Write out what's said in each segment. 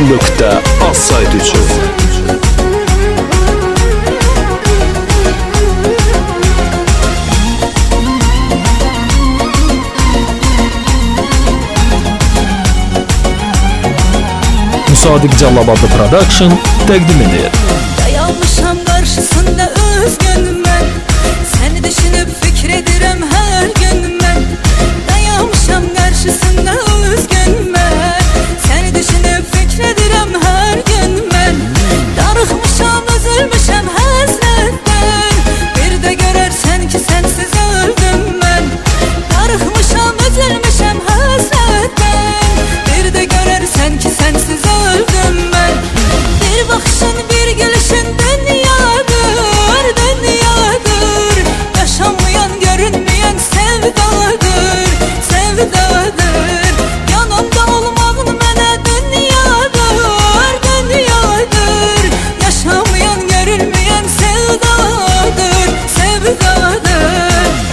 .az sayt üçün. Sadiq Callabadlı Production təqdim edir. Dayanmışam qarşısında öz günüm mən, səni düşünüb fikir edirəm hər gün mən. Dayanmışam qarşısında öz günüm mən, səni düşünüb fikir edirəm hər gün mən. Darıxmışam, üzülmüşəm həsrətdən, bir də görərsən ki sənsiz öldüm mən. Darıxmışam, üzülmüşəm həsrətdən, bir də görərsən ki sənsiz öldüm mən. Bir baxışın, bir gülüşün dünyadır, dünyadır. Yaşanmayan, görünmeyen sevdadır, sevdadır. Yanımda olmağın mənə dünyadır, dünyadır. Yaşanmayan, görünmeyen sevdadır, sevdadır.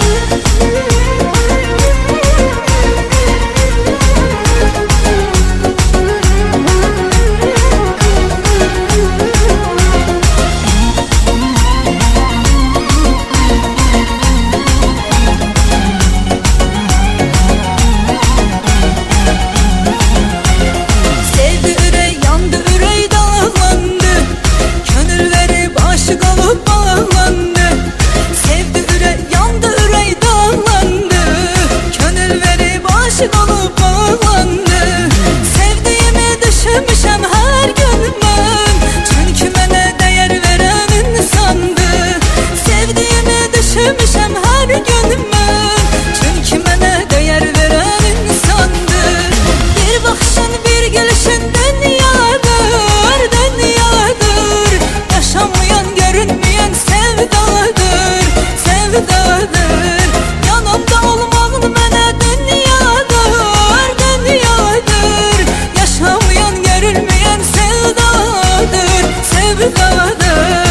Sevdiğimi her gün mən, çünkü mənə dəyər verən insandır. Sevdiğimi düşünmüşəm her gün mən, çünkü mənə dəyər verən insandır. Bir baxışın, bir gülüşün dünyadır, dünyadır. Yaşanmayan, görünmeyen sevdadır, sevdadır. Yanımda olmağın mənə dünyadır, dünyadır. Yaşanmayan, görülmeyen sevdadır, sevdadır.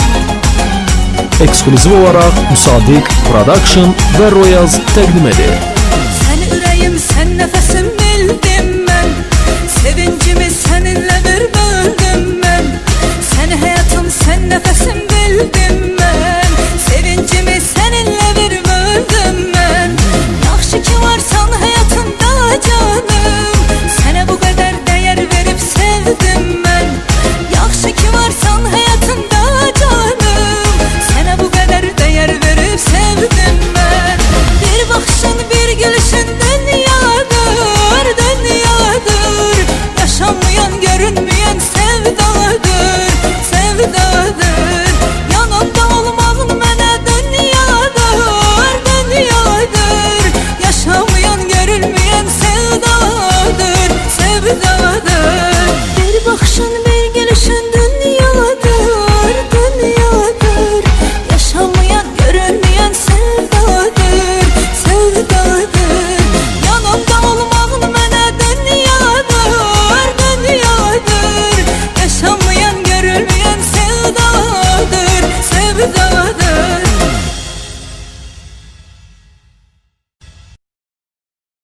Ekskluziv olaraq Sadiq Production və Royals təqdim edir.